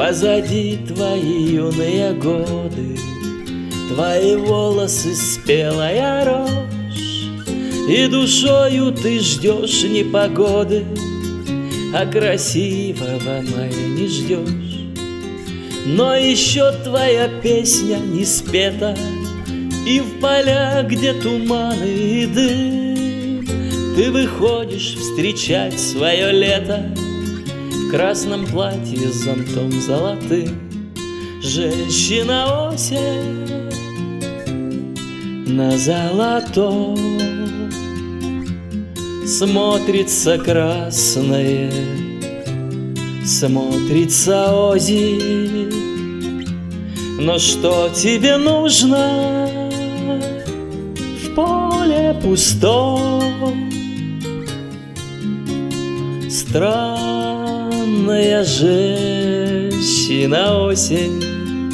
Позади твои юные годы, твои волосы спелая рожь, и душою ты ждешь непогоды, а красивого мая не ждешь. Но еще твоя песня не спета, и в поля, где туманы и дым, ты выходишь встречать свое лето в красном платье с зонтом золотым. Женщина-осень на золотом смотрится красное, смотрится озимь. Но что тебе нужно в поле пустом? Странная женщина-осень.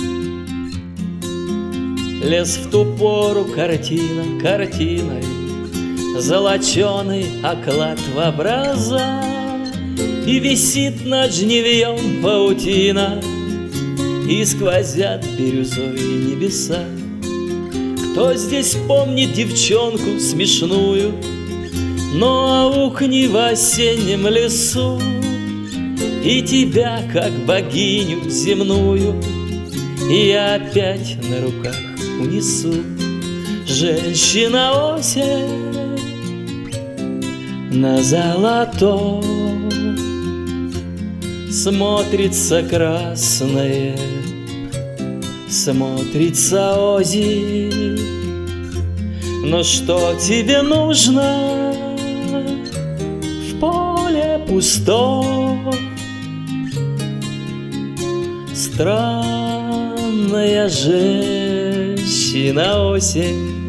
Лес в ту пору картина картиной, золоченый оклад в образа, и висит над жневьем паутина, и сквозят бирюзовые небеса. Кто здесь помнит девчонку смешную, но аукни в осеннем лесу, и тебя, как богиню земную, я опять на руках унесу. Женщина-осень на золотом смотрится красное, смотрится озимь. Но что тебе нужно в поле пустом? Странная женщина-осень.